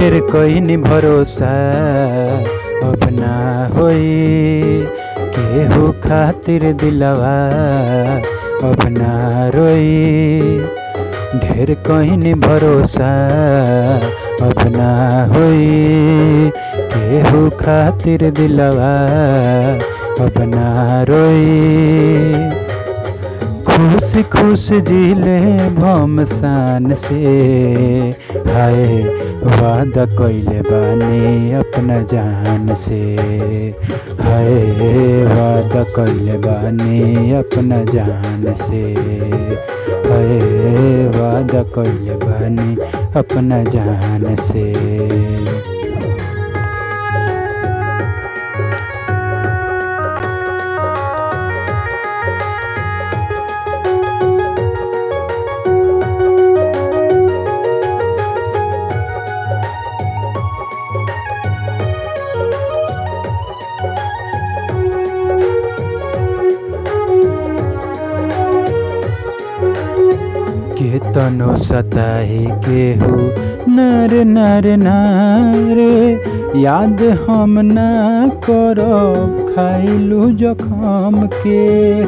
ढेर कोई नहीं भरोसा अब ना होई, केहू खातिर दिलवा अब ना रोई। ढेर कोई नहीं भरोसा अब ना होई, केहू खातिर दिलवा अब ना रोई। खुश खुश जीले भम शान से, हाय वादा कइले बानी अपना जान से, हाय वादा कइले बानी अपना जान से, हाय वादा कइले बानी अपना जान से। केतनो सताही केहू नर नर नारे, याद हम ना करब खाइलू जखम के।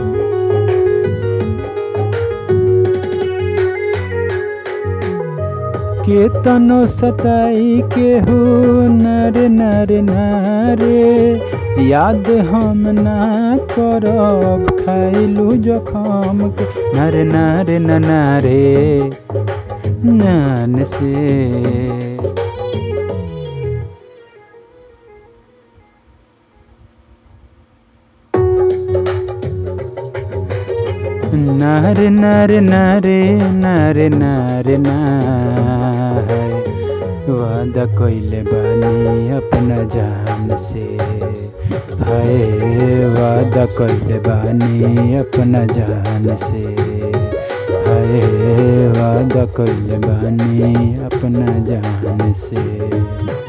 केतनो सताई केहू नर नर नारे, याद हम ना करब खाइलू जखम के। नर नर नारे नान से। नार नार नारे नारे नारे ना, वादा कइले बानी अपना जान से, हाय वादा कइले बानी अपना जान से, हाय वादा कइले बानी अपना जान से।